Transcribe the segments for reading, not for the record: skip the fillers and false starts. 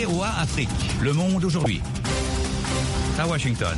VOA Afrique, le monde aujourd'hui. À Washington.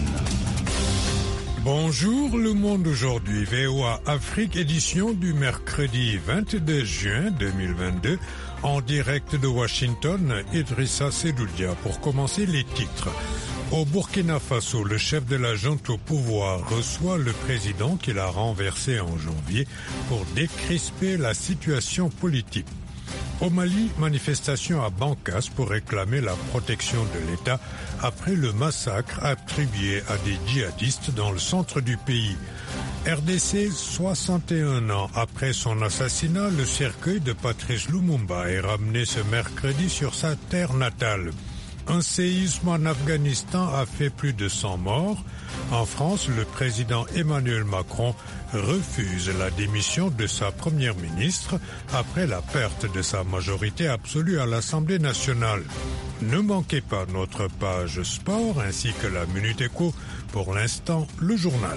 Bonjour le monde aujourd'hui, VOA Afrique, édition du mercredi 22 juin 2022, en direct de Washington, Idrissa Sedoudia. Pour commencer, les titres. Au Burkina Faso, le chef de la junte au pouvoir reçoit le président qu'il a renversé en janvier pour décrisper la situation politique. Au Mali, manifestation à Bankas pour réclamer la protection de l'État après le massacre attribué à des djihadistes dans le centre du pays. RDC, 61 ans après son assassinat, le cercueil de Patrice Lumumba est ramené ce mercredi sur sa terre natale. Un séisme en Afghanistan a fait plus de 100 morts. En France, le président Emmanuel Macron refuse la démission de sa première ministre après la perte de sa majorité absolue à l'Assemblée nationale. Ne manquez pas notre page sport ainsi que la Minute Éco. Pour l'instant, le journal.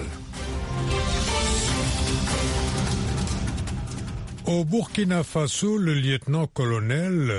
Au Burkina Faso, le lieutenant-colonel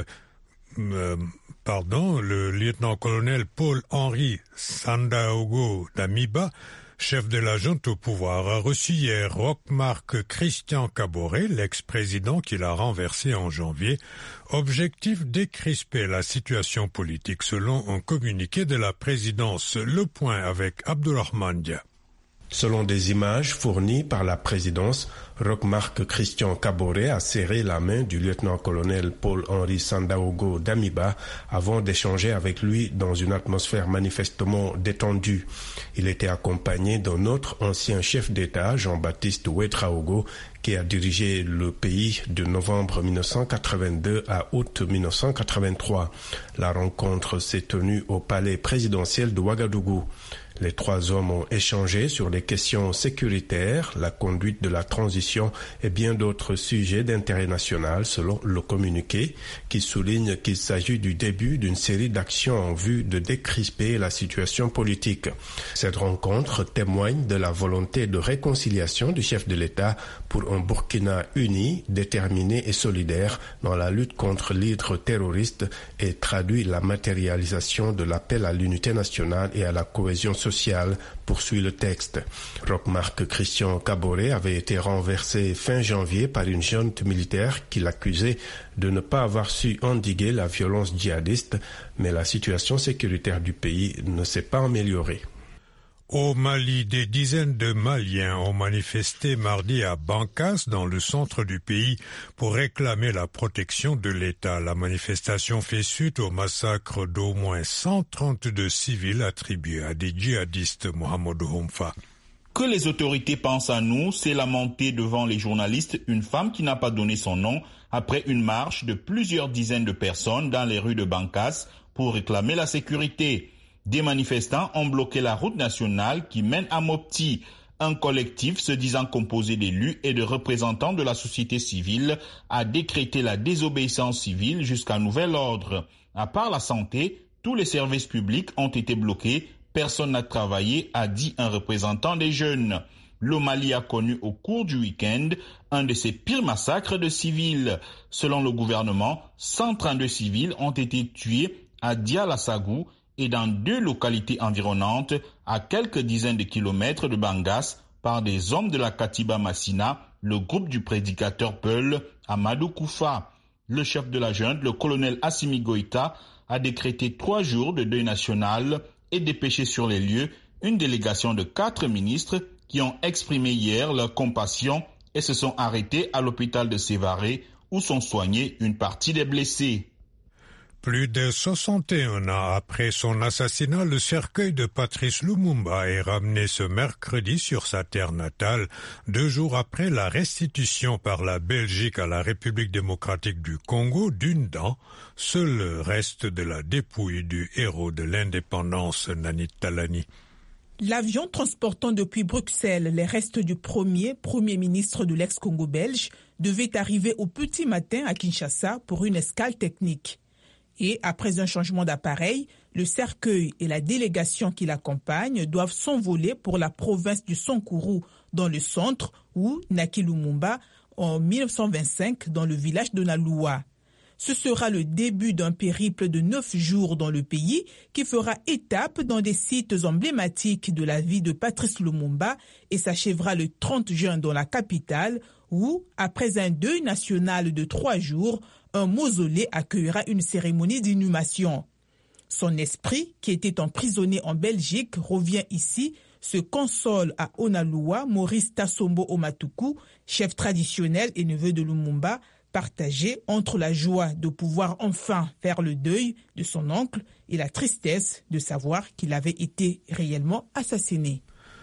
Paul-Henri Sandaogo Damiba, chef de la junte au pouvoir, a reçu hier Roch-Marc Christian Kaboré, l'ex-président qu'il a renversé en janvier. Objectif: décrisper la situation politique selon un communiqué de la présidence. Le point avec Abdourahmane Dia. Selon des images fournies par la présidence, Roch-Marc Christian Kaboré a serré la main du lieutenant-colonel Paul-Henri Sandaogo Damiba avant d'échanger avec lui dans une atmosphère manifestement détendue. Il était accompagné d'un autre ancien chef d'État, Jean-Baptiste Ouédraogo, qui a dirigé le pays de novembre 1982 à août 1983. La rencontre s'est tenue au palais présidentiel de Ouagadougou. Les trois hommes ont échangé sur les questions sécuritaires, la conduite de la transition et bien d'autres sujets d'intérêt national, selon le communiqué, qui souligne qu'il s'agit du début d'une série d'actions en vue de décrisper la situation politique. Cette rencontre témoigne de la volonté de réconciliation du chef de l'État pour un Burkina uni, déterminé et solidaire dans la lutte contre l'hydre terroriste et traduit la matérialisation de l'appel à l'unité nationale et à la cohésion sociale, poursuit le texte. Roch-Marc Christian Kaboré avait été renversé fin janvier par une junte militaire qui l'accusait de ne pas avoir su endiguer la violence djihadiste, mais la situation sécuritaire du pays ne s'est pas améliorée. Au Mali, des dizaines de Maliens ont manifesté mardi à Bankas, dans le centre du pays, pour réclamer la protection de l'État. La manifestation fait suite au massacre d'au moins 132 civils attribués à des djihadistes. Mohamedou Homfa. Que les autorités pensent à nous, s'est lamentée devant les journalistes une femme qui n'a pas donné son nom après une marche de plusieurs dizaines de personnes dans les rues de Bankas pour réclamer la sécurité. Des manifestants ont bloqué la route nationale qui mène à Mopti. Un collectif se disant composé d'élus et de représentants de la société civile a décrété la désobéissance civile jusqu'à nouvel ordre. À part la santé, tous les services publics ont été bloqués. Personne n'a travaillé, a dit un représentant des jeunes. Le Mali a connu au cours du week-end un de ses pires massacres de civils. Selon le gouvernement, 132 civils ont été tués à Dia-la-Sagou et dans 2 localités environnantes, à quelques dizaines de kilomètres de Bangas, par des hommes de la Katiba Massina, le groupe du prédicateur Peul, Amadou Koufa. Le chef de la junte, le colonel Assimi Goïta, a décrété 3 jours de deuil national et dépêché sur les lieux une délégation de 4 ministres qui ont exprimé hier leur compassion et se sont arrêtés à l'hôpital de Sévaré où sont soignés une partie des blessés. Plus de 61 ans après son assassinat, le cercueil de Patrice Lumumba est ramené ce mercredi sur sa terre natale, 2 jours après la restitution par la Belgique à la République démocratique du Congo d'une dent, seul reste de la dépouille du héros de l'indépendance, Nanit Talani. L'avion transportant depuis Bruxelles les restes du premier ministre de l'ex-Congo belge devait arriver au petit matin à Kinshasa pour une escale technique. Et après un changement d'appareil, le cercueil et la délégation qui l'accompagne doivent s'envoler pour la province du Sankuru, dans le centre, où naquit Lumumba en 1925 dans le village de Naloua. Ce sera le début d'un périple de 9 jours dans le pays qui fera étape dans des sites emblématiques de la vie de Patrice Lumumba et s'achèvera le 30 juin dans la capitale où, après un deuil national de 3 jours, un mausolée accueillera une cérémonie d'inhumation. Son esprit, qui était emprisonné en Belgique, revient ici, se console à Onaloua, Maurice Tassombo Omatuku, chef traditionnel et neveu de Lumumba, partagé entre la joie de pouvoir enfin faire le deuil de son oncle et la tristesse de savoir qu'il avait été réellement assassiné.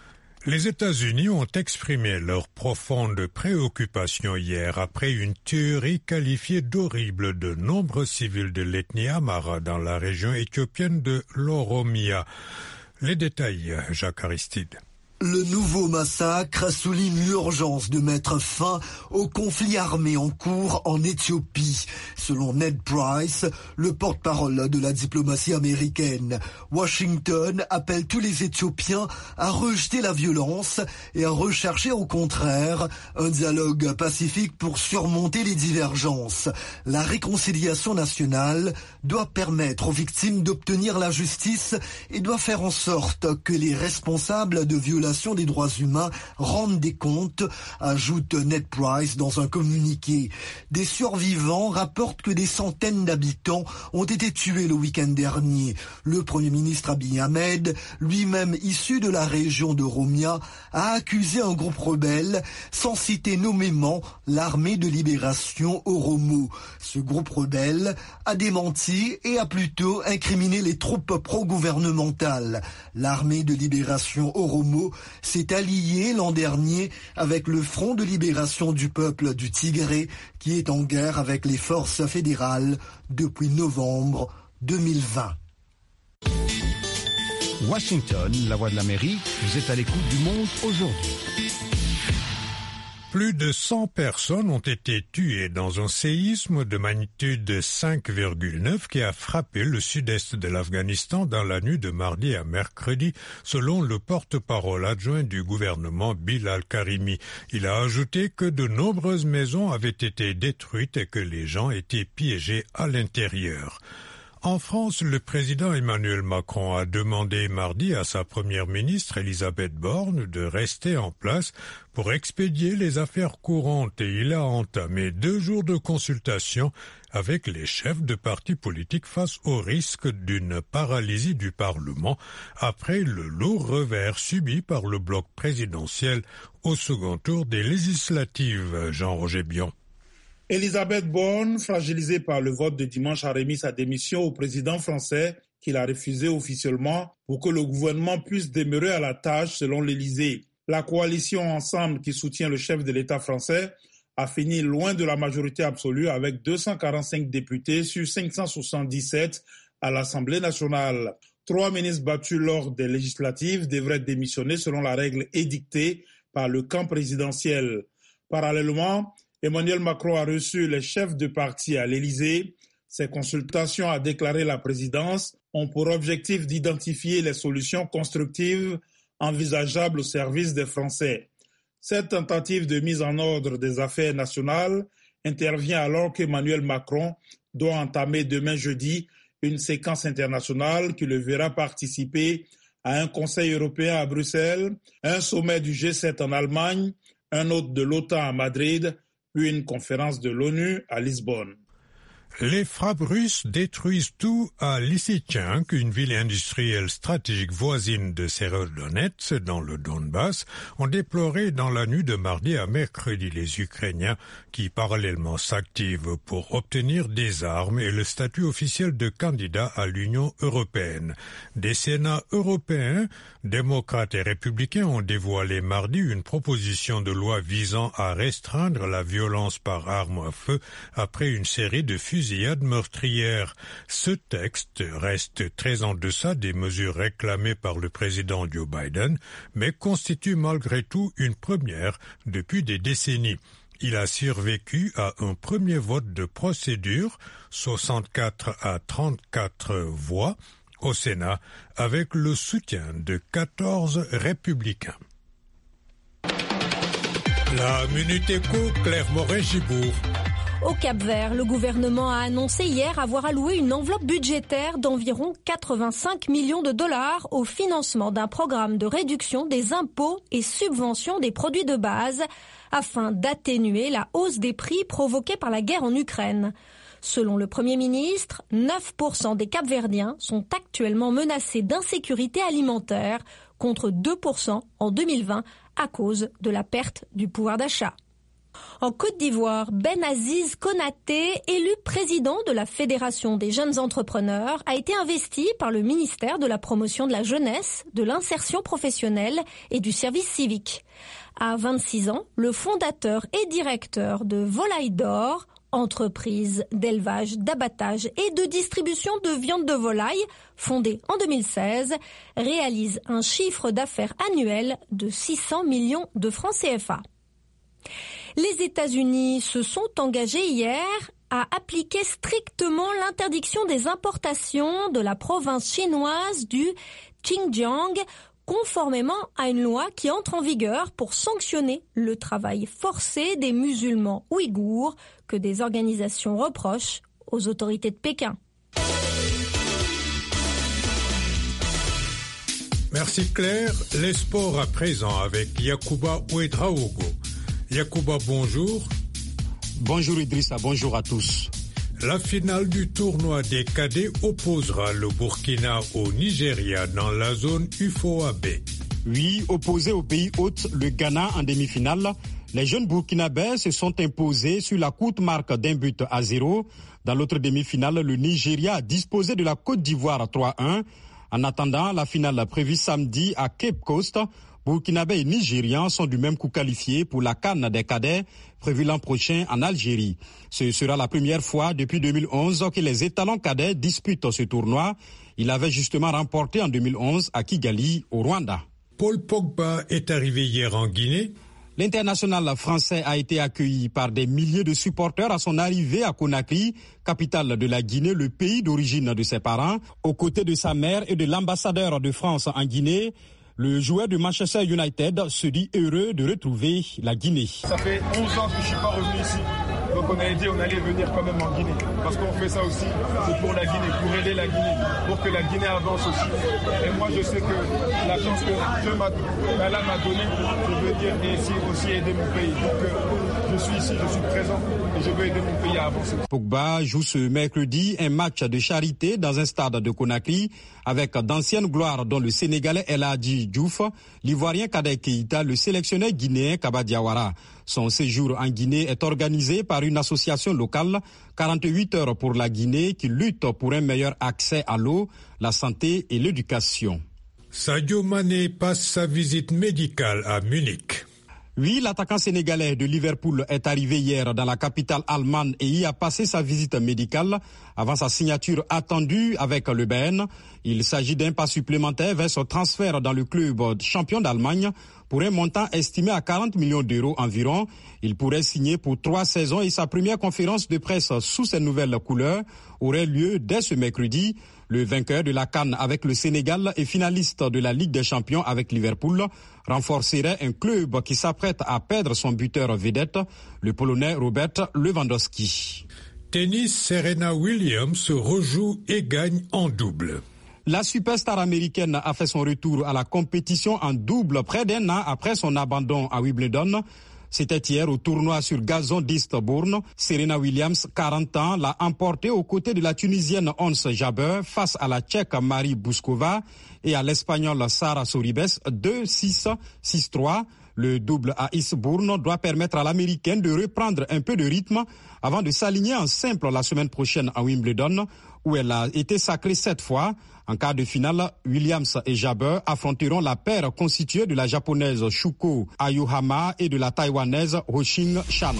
Les États-Unis ont exprimé leur profonde préoccupation hier après une tuerie qualifiée d'horrible de nombreux civils de l'ethnie Amhara dans la région éthiopienne de l'Oromia. Les détails, Jacques Aristide. Le nouveau massacre souligne l'urgence de mettre fin au conflit armé en cours en Éthiopie. Selon Ned Price, le porte-parole de la diplomatie américaine, Washington appelle tous les Éthiopiens à rejeter la violence et à rechercher au contraire un dialogue pacifique pour surmonter les divergences. La réconciliation nationale doit permettre aux victimes d'obtenir la justice et doit faire en sorte que les responsables de violations des droits humains rendent des comptes, ajoute Ned Price dans un communiqué. Des survivants rapportent que des centaines d'habitants ont été tués le week-end dernier. Le Premier ministre Abiy Ahmed, lui-même issu de la région de Oromia, a accusé un groupe rebelle, sans citer nommément l'armée de libération Oromo. Ce groupe rebelle a démenti et a plutôt incriminé les troupes pro-gouvernementales. L'armée de libération Oromo s'est allié l'an dernier avec le Front de libération du peuple du Tigré qui est en guerre avec les forces fédérales depuis novembre 2020. Washington, la voix de l'Amérique, vous êtes à l'écoute du Monde aujourd'hui. Plus de 100 personnes ont été tuées dans un séisme de magnitude 5,9 qui a frappé le sud-est de l'Afghanistan dans la nuit de mardi à mercredi, selon le porte-parole adjoint du gouvernement Bilal Karimi. Il a ajouté que de nombreuses maisons avaient été détruites et que les gens étaient piégés à l'intérieur. En France, le président Emmanuel Macron a demandé mardi à sa première ministre Elisabeth Borne de rester en place pour expédier les affaires courantes et il a entamé 2 jours de consultation avec les chefs de partis politiques face au risque d'une paralysie du Parlement après le lourd revers subi par le bloc présidentiel au second tour des législatives. Jean-Roger Bion. Elisabeth Borne, fragilisée par le vote de dimanche, a remis sa démission au président français qu'il a refusé officiellement pour que le gouvernement puisse demeurer à la tâche selon l'Élysée. La coalition Ensemble qui soutient le chef de l'État français a fini loin de la majorité absolue avec 245 députés sur 577 à l'Assemblée nationale. 3 ministres battus lors des législatives devraient démissionner selon la règle édictée par le camp présidentiel. Parallèlement, Emmanuel Macron a reçu les chefs de parti à l'Élysée. Ces consultations, a déclaré la présidence, ont pour objectif d'identifier les solutions constructives envisageables au service des Français. Cette tentative de mise en ordre des affaires nationales intervient alors qu'Emmanuel Macron doit entamer demain jeudi une séquence internationale qui le verra participer à un Conseil européen à Bruxelles, un sommet du G7 en Allemagne, un autre de l'OTAN à Madrid, puis une conférence de l'ONU à Lisbonne. Les frappes russes détruisent tout à Lysychansk, une ville industrielle stratégique voisine de Severodonetsk dans le Donbass, ont déploré dans la nuit de mardi à mercredi les Ukrainiens qui parallèlement s'activent pour obtenir des armes et le statut officiel de candidat à l'Union européenne. Des Sénats européens, démocrates et républicains ont dévoilé mardi une proposition de loi visant à restreindre la violence par arme à feu après une série de fusillades meurtrières. Ce texte reste très en deçà des mesures réclamées par le président Joe Biden, mais constitue malgré tout une première depuis des décennies. Il a survécu à un premier vote de procédure, 64 à 34 voix, au Sénat, avec le soutien de 14 républicains. La Minute Éco, Claire Moret-Gibourg. Au Cap-Vert, le gouvernement a annoncé hier avoir alloué une enveloppe budgétaire d'environ 85 millions de dollars au financement d'un programme de réduction des impôts et subventions des produits de base afin d'atténuer la hausse des prix provoquée par la guerre en Ukraine. Selon le Premier ministre, 9% des Cap-Verdiens sont actuellement menacés d'insécurité alimentaire contre 2% en 2020 à cause de la perte du pouvoir d'achat. En Côte d'Ivoire, Benaziz Konaté, élu président de la Fédération des jeunes entrepreneurs, a été investi par le ministère de la Promotion de la Jeunesse, de l'Insertion professionnelle et du Service civique. À 26 ans, le fondateur et directeur de Volaille d'Or, entreprise d'élevage, d'abattage et de distribution de viande de volaille, fondée en 2016, réalise un chiffre d'affaires annuel de 600 millions de francs CFA. Les États-Unis se sont engagés hier à appliquer strictement l'interdiction des importations de la province chinoise du Xinjiang, conformément à une loi qui entre en vigueur pour sanctionner le travail forcé des musulmans ouïghours que des organisations reprochent aux autorités de Pékin. Merci Claire. Les sports à présent avec Yacouba Ouedraogo. Yacouba, bonjour. Bonjour Idrissa, bonjour à tous. La finale du tournoi des cadets opposera le Burkina au Nigeria dans la zone UFOAB. Oui, opposé au pays hôte, le Ghana en demi-finale, les jeunes burkinabés se sont imposés sur la courte marque d'1-0. Dans l'autre demi-finale, le Nigeria a disposé de la Côte d'Ivoire 3-1. En attendant la finale prévue samedi à Cape Coast, Burkinabés et Nigérians sont du même coup qualifiés pour la CAN des cadets prévue l'an prochain en Algérie. Ce sera la première fois depuis 2011 que les étalons cadets disputent ce tournoi. Il avait justement remporté en 2011 à Kigali, au Rwanda. Paul Pogba est arrivé hier en Guinée. L'international français a été accueilli par des milliers de supporters à son arrivée à Conakry, capitale de la Guinée, le pays d'origine de ses parents. Aux côtés de sa mère et de l'ambassadeur de France en Guinée, le joueur de Manchester United se dit heureux de retrouver la Guinée. Ça fait 11 ans que je ne suis pas revenu ici. Donc on a dit on allait venir quand même en Guinée. Parce qu'on fait ça aussi, c'est pour la Guinée, pour aider la Guinée, pour que la Guinée avance aussi. Et moi je sais que la chance que Allah m'a donnée, je veux dire, et aussi aider mon pays. Donc je suis ici, je suis présent et je veux aider mon pays à avancer. Pogba joue ce mercredi un match de charité dans un stade de Conakry avec d'anciennes gloires dont le Sénégalais El Hadji Diouf, l'Ivoirien Kadek Keïta, le sélectionneur guinéen Kaba Diawara. Son séjour en Guinée est organisé par une association locale, 48 heures pour la Guinée, qui lutte pour un meilleur accès à l'eau, la santé et l'éducation. Sadio Mané passe sa visite médicale à Munich. Oui, l'attaquant sénégalais de Liverpool est arrivé hier dans la capitale allemande et y a passé sa visite médicale avant sa signature attendue avec le Bayern. Il s'agit d'un pas supplémentaire vers son transfert dans le club champion d'Allemagne pour un montant estimé à 40 millions d'euros environ. Il pourrait signer pour 3 saisons et sa première conférence de presse sous ses nouvelles couleurs aurait lieu dès ce mercredi. Le vainqueur de la CAN avec le Sénégal et finaliste de la Ligue des Champions avec Liverpool renforcerait un club qui s'apprête à perdre son buteur vedette, le Polonais Robert Lewandowski. Tennis, Serena Williams se rejoue et gagne en double. La superstar américaine a fait son retour à la compétition en double près d'un an après son abandon à Wimbledon. C'était hier au tournoi sur gazon d'Eastbourne. Serena Williams, 40 ans, l'a emporté aux côtés de la Tunisienne Ons Jabeur face à la Tchèque Marie Bouskova et à l'Espagnole Sara Sorribes 2-6, 6-3. Le double à Eastbourne doit permettre à l'Américaine de reprendre un peu de rythme avant de s'aligner en simple la semaine prochaine à Wimbledon, où elle a été sacrée 7 fois. En quart de finale, Williams et Jabeur affronteront la paire constituée de la japonaise Shuko Ayohama et de la taïwanaise Ho-Ching Chan.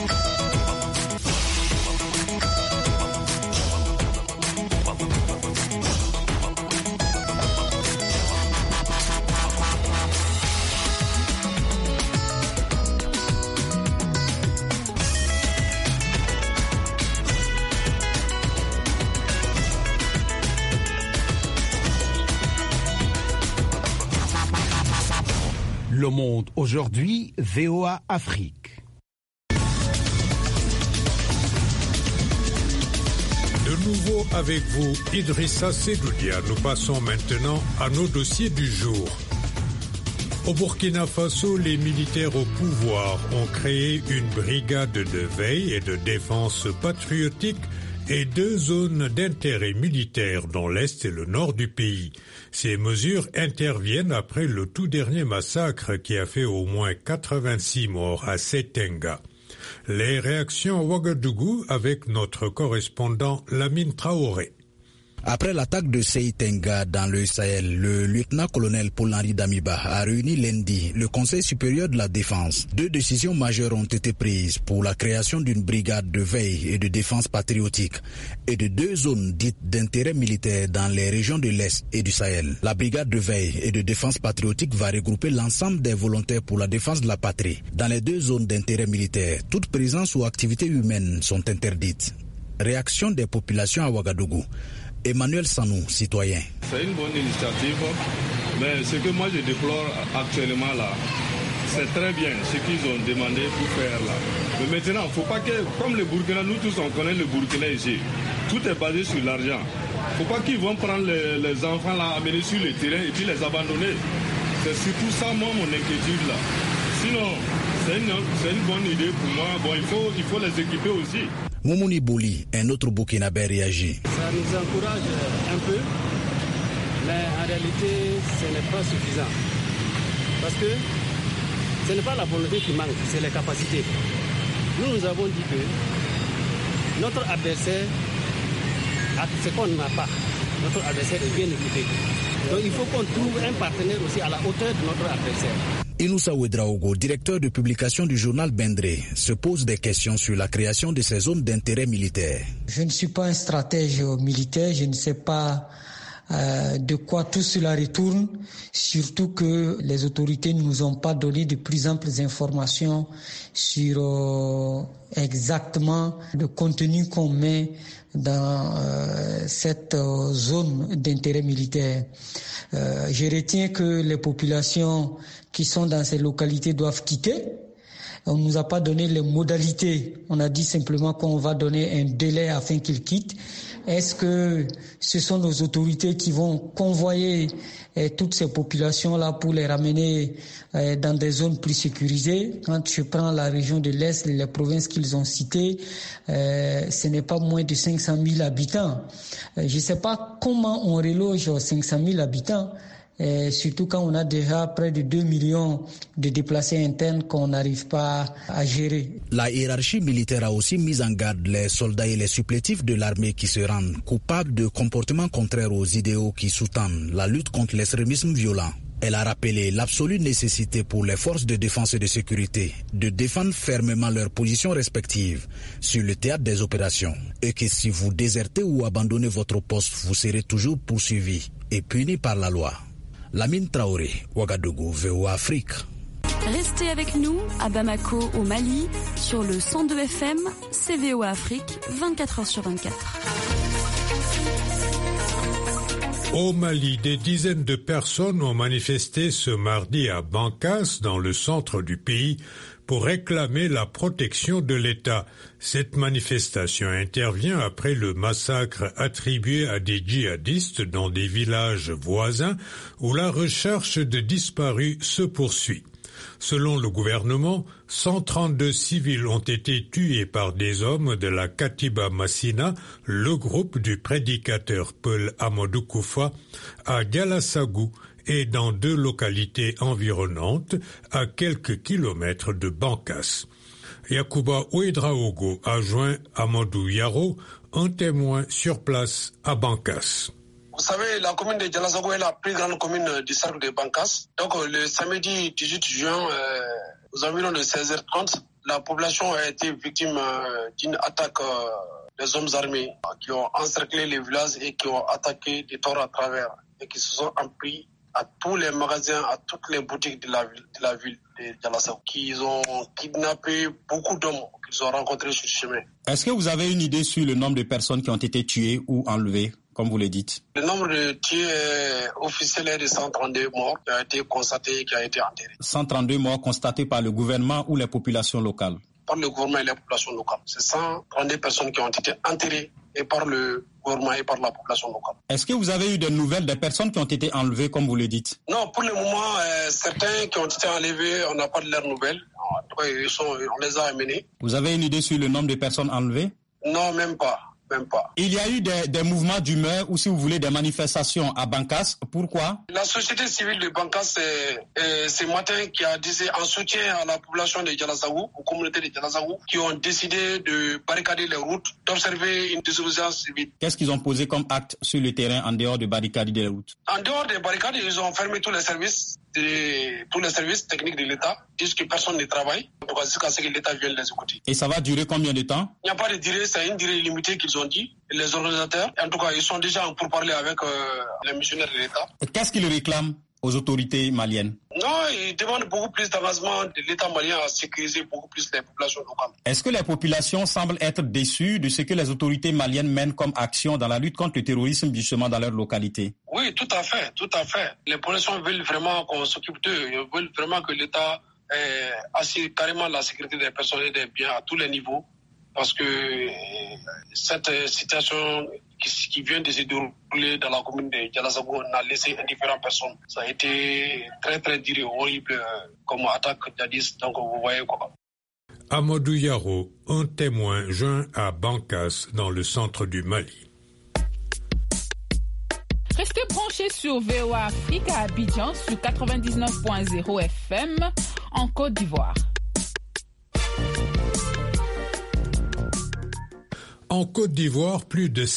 Le Monde aujourd'hui, VOA Afrique. nouveau avec vous, Idrissa Sedoudia. Nous passons maintenant à nos dossiers du jour. Au Burkina Faso, les militaires au pouvoir ont créé une brigade de veille et de défense patriotique et 2 zones d'intérêt militaire dans l'est et le nord du pays. Ces mesures interviennent après le tout dernier massacre qui a fait au moins 86 morts à Setenga. Les réactions à Ouagadougou avec notre correspondant Lamine Traoré. Après l'attaque de Seitenga dans le Sahel, le lieutenant-colonel Paul-Henri Damiba a réuni lundi le Conseil supérieur de la défense. 2 décisions majeures ont été prises pour la création d'une brigade de veille et de défense patriotique et de 2 zones dites d'intérêt militaire dans les régions de l'Est et du Sahel. La brigade de veille et de défense patriotique va regrouper l'ensemble des volontaires pour la défense de la patrie. Dans les 2 zones d'intérêt militaire, toute présence ou activité humaine sont interdites. Réaction des populations à Ouagadougou. Emmanuel Sanou, citoyen. C'est une bonne initiative, mais ce que moi je déplore actuellement là, c'est très bien ce qu'ils ont demandé pour faire là. Mais maintenant, il ne faut pas que, comme le Burkina, nous tous on connaît le Burkina ici, tout est basé sur l'argent. Il ne faut pas qu'ils vont prendre les enfants là, amener sur le terrain et puis les abandonner. C'est surtout ça, moi, mon inquiétude là. Sinon, c'est une bonne idée pour moi. Bon, il faut les équiper aussi. Moumouni Bouli, un autre Burkinabé, réagit. Ça nous encourage un peu, mais en réalité, ce n'est pas suffisant. Parce que ce n'est pas la volonté qui manque, c'est les capacités. Nous avons dit que notre adversaire a ce qu'on n'a pas. Notre adversaire est bien équipé. Donc il faut qu'on trouve un partenaire aussi à la hauteur de notre adversaire. Inoussa Ouedraogo, directeur de publication du journal Bendré, se pose des questions sur la création de ces zones d'intérêt militaire. Je ne suis pas un stratège militaire, je ne sais pas de quoi tout cela retourne, surtout que les autorités ne nous ont pas donné de plus amples informations sur exactement le contenu qu'on met dans cette zone d'intérêt militaire. Je retiens que les populations qui sont dans ces localités doivent quitter. On ne nous a pas donné les modalités. On a dit simplement qu'on va donner un délai afin qu'ils quittent. Est-ce que ce sont nos autorités qui vont convoyer toutes ces populations-là pour les ramener dans des zones plus sécurisées? Quand je prends la région de l'Est, les provinces qu'ils ont citées, ce n'est pas moins de 500 000 habitants. Je ne sais pas comment on reloge 500 000 habitants. Surtout quand on a déjà près de 2 millions de déplacés internes qu'on n'arrive pas à gérer. La hiérarchie militaire a aussi mis en garde les soldats et les supplétifs de l'armée qui se rendent coupables de comportements contraires aux idéaux qui sous-tendent la lutte contre l'extrémisme violent. Elle a rappelé l'absolue nécessité pour les forces de défense et de sécurité de défendre fermement leurs positions respectives sur le théâtre des opérations et que si vous désertez ou abandonnez votre poste, vous serez toujours poursuivi et puni par la loi. Lamine Traoré, Ouagadougou, VOA Afrique. Restez avec nous à Bamako, au Mali, sur le 102 FM, c'est VOA Afrique, 24h sur 24. Au Mali, des dizaines de personnes ont manifesté ce mardi à Bankas, dans le centre du pays, pour réclamer la protection de l'État. Cette manifestation intervient après le massacre attribué à des djihadistes dans des villages voisins où la recherche de disparus se poursuit. Selon le gouvernement, 132 civils ont été tués par des hommes de la Katiba Massina, le groupe du prédicateur Paul Amadou Koufa, à Dialassagou et dans 2 localités environnantes à quelques kilomètres de Bankas. Yacouba Ouedraogo a joint Amadou Yaro, un témoin sur place à Bankas. Vous savez, la commune de Dialassagou est la plus grande commune du cercle de Bankas. Donc le samedi 18 juin, aux environs de 16h30, la population a été victime d'une attaque des hommes armés qui ont encerclé les villages et qui ont attaqué des torts à travers et qui se sont empris à tous les magasins, à toutes les boutiques de la ville de Dialassagou, qui ont kidnappé beaucoup d'hommes qu'ils ont rencontrés sur le chemin. Est-ce que vous avez une idée sur le nombre de personnes qui ont été tuées ou enlevées, comme vous le dites? Le nombre de tués officiels est de 132 morts qui a été constaté et qui a été enterré. 132 morts constatés par le gouvernement ou les populations locales? Par le gouvernement et les populations locales. C'est 132 personnes qui ont été enterrées et par le gouvernement et par la population locale. Est-ce que vous avez eu des nouvelles des personnes qui ont été enlevées, comme vous le dites? Non, pour le moment, certains qui ont été enlevés, on n'a pas de leurs nouvelles. On les a amenés. Vous avez une idée sur le nombre de personnes enlevées? Non, même pas. Il y a eu des mouvements d'humeur ou, si vous voulez, des manifestations à Bankas. Pourquoi? La société civile de Bankas, ce matin, qui a dit en soutien à la population de Dialazawu, aux communautés de Dialazawu, qui ont décidé de barricader les routes, d'observer une désobéissance civile. Qu'est-ce qu'ils ont posé comme acte sur le terrain en dehors de barricader les routes? En dehors des barricades, ils ont fermé tous les services techniques de l'État, disent que personne ne travaille, jusqu'à ce que l'État vienne les écouter. Et ça va durer combien de temps? Il n'y a pas de durée, c'est une durée limitée qu'ils ont dit, les organisateurs. En tout cas, ils sont déjà en pourparlers avec les missionnaires de l'État. Qu'est-ce qu'ils réclament aux autorités maliennes? Non, ils demandent beaucoup plus d'avancement de l'État malien à sécuriser beaucoup plus les populations locales. Est-ce que les populations semblent être déçues de ce que les autorités maliennes mènent comme action dans la lutte contre le terrorisme, justement dans leur localité? Oui, tout à fait. Les populations veulent vraiment qu'on s'occupe d'eux. Ils veulent vraiment que l'État assure carrément la sécurité des personnes et des biens à tous les niveaux. Parce que cette situation qui vient de se dérouler dans la commune de Dialazawu n'a laissé indifférentes personnes. Ça a été très très dur et horrible comme attaque jadis, donc vous voyez quoi. Amadou Yaro, un témoin joint à Bankas dans le centre du Mali. Restez branchés sur VOA Afrique à Abidjan sur 99.0 FM en Côte d'Ivoire. En Côte d'Ivoire, plus de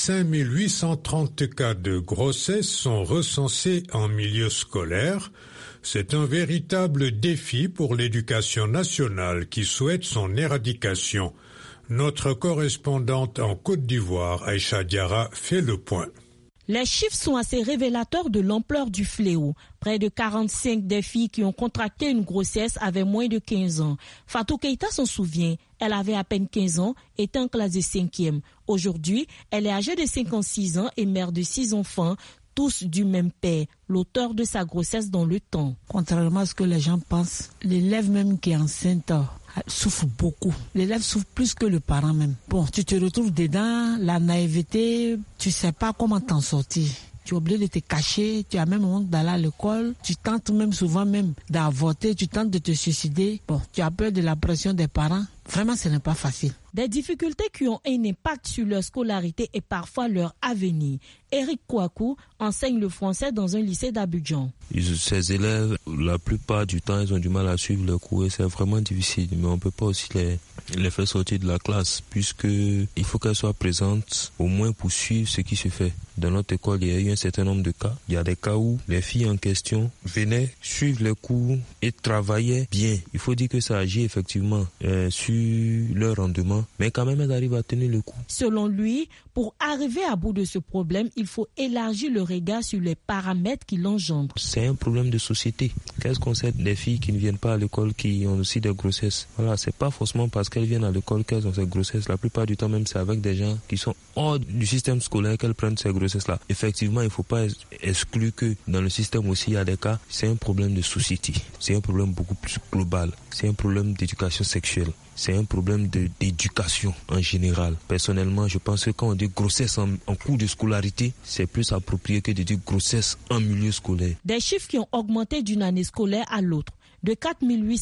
5830 cas de grossesse sont recensés en milieu scolaire. C'est un véritable défi pour l'éducation nationale qui souhaite son éradication. Notre correspondante en Côte d'Ivoire, Aïcha Diarra, fait le point. Les chiffres sont assez révélateurs de l'ampleur du fléau. Près de 45 des filles qui ont contracté une grossesse avaient moins de 15 ans. Fatou Keïta s'en souvient. Elle avait à peine 15 ans, était en classe de 5e. Aujourd'hui, elle est âgée de 56 ans et mère de 6 enfants, tous du même père, l'auteur de sa grossesse dans le temps. Contrairement à ce que les gens pensent, l'élève même qui est enceinte souffre beaucoup. L'élève souffre plus que le parent même. Bon, tu te retrouves dedans, la naïveté, tu sais pas comment t'en sortir. Tu es obligé de te cacher, tu as même honte d'aller à l'école, tu tentes même souvent même d'avorter, tu tentes de te suicider. Bon, tu as peur de la pression des parents. Vraiment, ce n'est pas facile. Des difficultés qui ont un impact sur leur scolarité et parfois leur avenir. Eric Kouakou enseigne le français dans un lycée d'Abidjan. Ces élèves, la plupart du temps, ils ont du mal à suivre leurs cours et c'est vraiment difficile. Mais on ne peut pas aussi les faire sortir de la classe puisqu'il faut qu'elles soient présentes au moins pour suivre ce qui se fait. Dans notre école, il y a eu un certain nombre de cas. Il y a des cas où les filles en question venaient suivre les cours et travaillaient bien. Il faut dire que ça agit effectivement sur leur rendement, mais quand même elles arrivent à tenir le coup. Selon lui, pour arriver à bout de ce problème, il faut élargir le regard sur les paramètres qui l'engendrent. C'est un problème de société. Qu'est-ce qu'on sait des filles qui ne viennent pas à l'école, qui ont aussi des grossesses? Voilà, c'est pas forcément parce qu'elles viennent à l'école qu'elles ont ces grossesses. La plupart du temps même, c'est avec des gens qui sont hors du système scolaire qu'elles prennent ces grossesses-là. Effectivement, il ne faut pas exclure que dans le système aussi, il y a des cas. C'est un problème de société. C'est un problème beaucoup plus global. C'est un problème d'éducation sexuelle. C'est un problème d'éducation en général. Personnellement, je pense que quand on dit grossesse en cours de scolarité, c'est plus approprié que de dire grossesse en milieu scolaire. Des chiffres qui ont augmenté d'une année scolaire à l'autre. De 4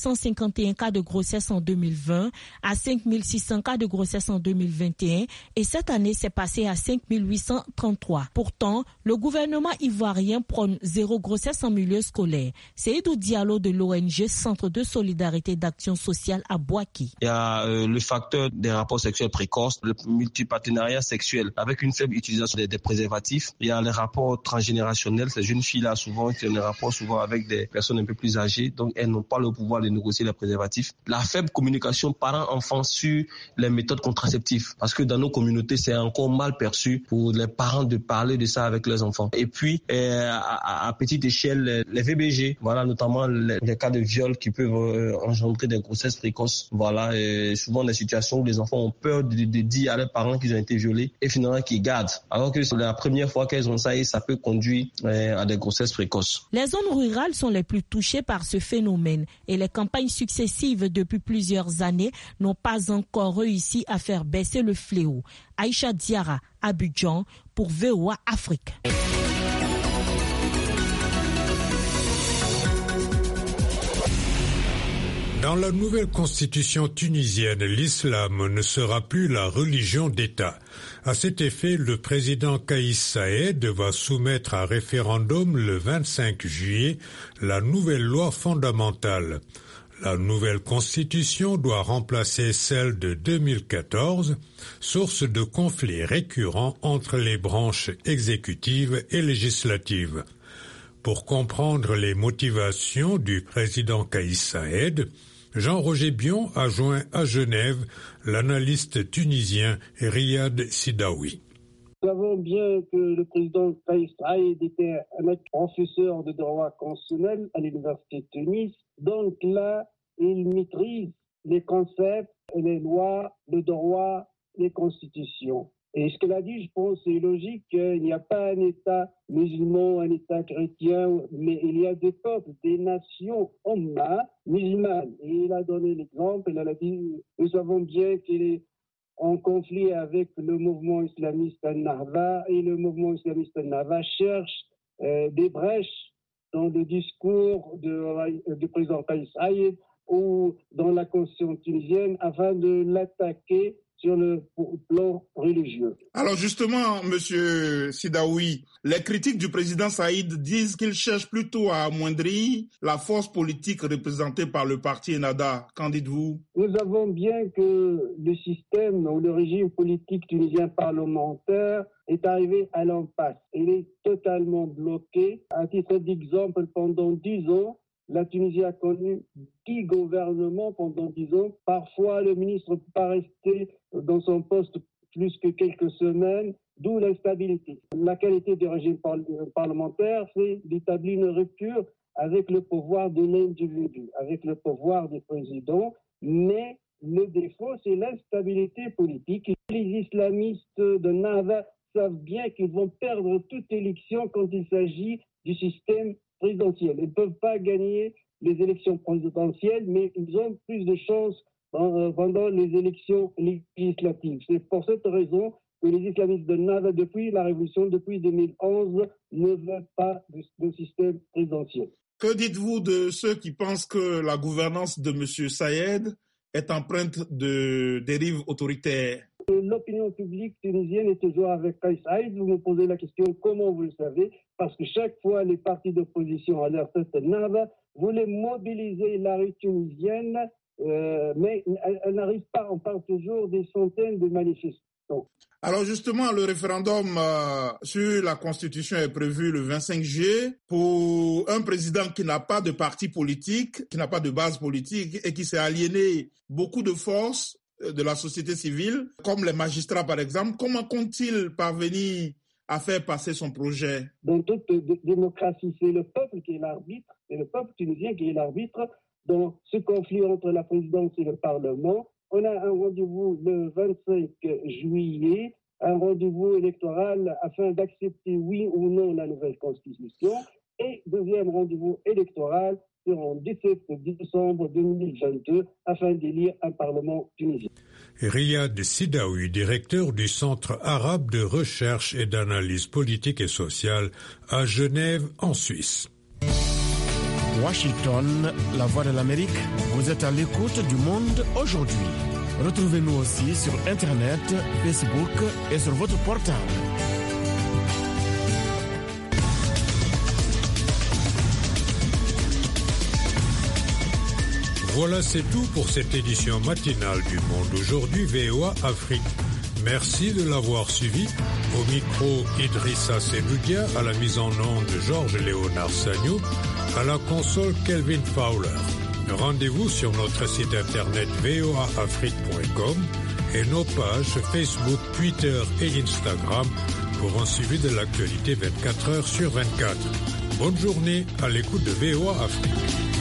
851 cas de grossesse en 2020 à 5 600 cas de grossesse en 2021 et cette année c'est passé à 5 833. Pourtant, le gouvernement ivoirien prône zéro grossesse en milieu scolaire. Seydou Diallo de l'ONG Centre de solidarité d'action sociale à Bouaki. Il y a le facteur des rapports sexuels précoces, le multipartenariat sexuel avec une faible utilisation des préservatifs. Il y a les rapports transgénérationnels, ces jeunes filles-là souvent qui ont des rapports souvent avec des personnes un peu plus âgées, donc elles n'ont pas le pouvoir de négocier les préservatifs. La faible communication parents-enfants sur les méthodes contraceptives, parce que dans nos communautés, c'est encore mal perçu pour les parents de parler de ça avec leurs enfants. Et puis, à petite échelle, les VBG, voilà, notamment les cas de viol qui peuvent engendrer des grossesses précoces. Voilà, et souvent des situations où les enfants ont peur de dire à leurs parents qu'ils ont été violés et finalement qu'ils gardent. Alors que c'est la première fois qu'elles ont ça et ça peut conduire à des grossesses précoces. Les zones rurales sont les plus touchées par ce phénomène. domaine et les campagnes successives depuis plusieurs années n'ont pas encore réussi à faire baisser le fléau. Aïcha Diara, Abidjan, pour VOA Afrique. Dans la nouvelle constitution tunisienne, l'islam ne sera plus la religion d'État. À cet effet, le président Kais Saïed va soumettre à référendum le 25 juillet la nouvelle loi fondamentale. La nouvelle constitution doit remplacer celle de 2014, source de conflits récurrents entre les branches exécutives et législatives. Pour comprendre les motivations du président Kais Saïed, Jean-Roger Bion a joint à Genève l'analyste tunisien Riyad Sidaoui. Nous savons bien que le président Kais Saïed était un professeur de droit constitutionnel à l'université de Tunis. Donc là, il maîtrise les concepts, les lois, le droit, les constitutions. Et ce qu'elle a dit, je pense, c'est logique. Il n'y a pas un État musulman, un État chrétien, mais il y a des peuples, des nations musulmanes. Et il a donné l'exemple, elle a dit, nous savons bien qu'il est en conflit avec le mouvement islamiste Al-Nahda, et le mouvement islamiste Al-Nahda cherche des brèches dans le discours du président Kais Saïed ou dans la constitution tunisienne afin de l'attaquer sur le plan religieux. Alors justement, Monsieur Sidaoui, les critiques du président Saïed disent qu'il cherche plutôt à amoindrir la force politique représentée par le parti Ennahda. Qu'en dites-vous? Nous savons bien que le système ou le régime politique tunisien parlementaire est arrivé à l'impasse. Il est totalement bloqué. À titre d'exemple, pendant 10 ans, la Tunisie a connu 10 gouvernements pendant 10 ans. Parfois, le ministre ne peut pas rester dans son poste plus que quelques semaines, d'où l'instabilité. La qualité du régime parlementaire, c'est d'établir une rupture avec le pouvoir de l'individu, avec le pouvoir du président. Mais le défaut, c'est l'instabilité politique. Les islamistes de Nahda savent bien qu'ils vont perdre toute élection quand il s'agit du système présidentielle. Ils ne peuvent pas gagner les élections présidentielles, mais ils ont plus de chances pendant les élections législatives. C'est pour cette raison que les islamistes de Nahda, depuis la révolution, depuis 2011, ne veulent pas de système présidentiel. Que dites-vous de ceux qui pensent que la gouvernance de M. Saïed est empreinte de dérives autoritaires? L'opinion publique tunisienne est toujours avec Kais Saïed. Vous me posez la question, comment vous le savez? Parce que chaque fois, les partis d'opposition à leur tête Nahda voulaient mobiliser la rue tunisienne, mais elle n'arrive pas. On parle toujours des centaines de manifestants. Alors justement, le référendum sur la Constitution est prévu le 25 juillet pour un président qui n'a pas de parti politique, qui n'a pas de base politique et qui s'est aliéné beaucoup de forces de la société civile, comme les magistrats par exemple. Comment compte-t-il parvenir à faire passer son projet? Dans toute démocratie, c'est le peuple qui est l'arbitre, c'est le peuple tunisien qui est l'arbitre dans ce conflit entre la présidence et le Parlement. On a un rendez-vous le 25 juillet, un rendez-vous électoral afin d'accepter oui ou non la nouvelle constitution. Et deuxième rendez-vous électoral sera en 17 décembre 2022 afin d'élire un parlement tunisien. Riyad Sidaoui, directeur du Centre arabe de recherche et d'analyse politique et sociale à Genève, en Suisse. Washington, la voix de l'Amérique, vous êtes à l'écoute du monde aujourd'hui. Retrouvez-nous aussi sur Internet, Facebook et sur votre portable. Voilà, c'est tout pour cette édition matinale du Monde aujourd'hui, VOA Afrique. Merci de l'avoir suivi. Au micro, Idrissa Seloudia, à la mise en onde Georges-Léonard Sagnou, à la console Kelvin Fowler. Rendez-vous sur notre site internet voaafrique.com et nos pages Facebook, Twitter et Instagram pour un suivi de l'actualité 24 heures sur 24. Bonne journée à l'écoute de VOA Afrique.